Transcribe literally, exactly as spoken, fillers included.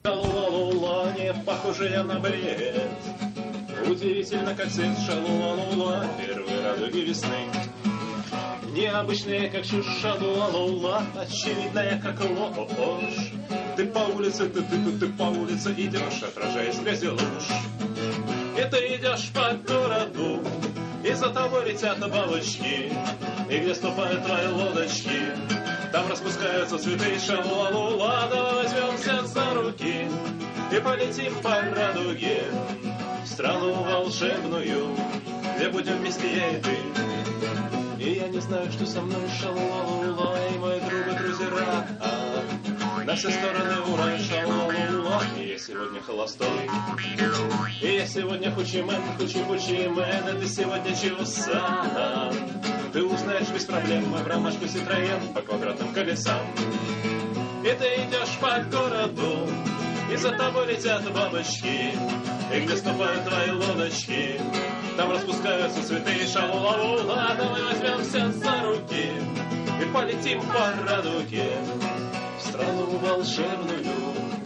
Шалула-лула, не похожая на бред. Удивительно, как цвет шалула-лула, первые радуги весны. Необычные, как чушь, шалула-лула, очевидная, как ложь. Ты по улице, ты, ты, ты, ты по улице идешь, отражаясь в грязи луж. И ты идешь по городу, и за тобой летят бабочки. И где ступают твои лодочки, там распускаются цветы шалула-лула. Давай возьмемся за руки и полетим по радуге в страну волшебную, где будем вместе я и ты. И я не знаю, что со мной шалула-лула, и мои друг и друзья. На все стороны ура, шалула-лула. И я сегодня холостой, и я сегодня хучимен, хучи-хучимен. А ты сегодня чего сам? Ты узнаешь без проблем в ромашку Ситроен по квадратным колесам. И ты идешь по городу, и за тобой летят бабочки. И где ступают твои лодочки, там распускаются цветы шалула-лула. Давай возьмемся за руки и полетим по радуге в страну волшебную,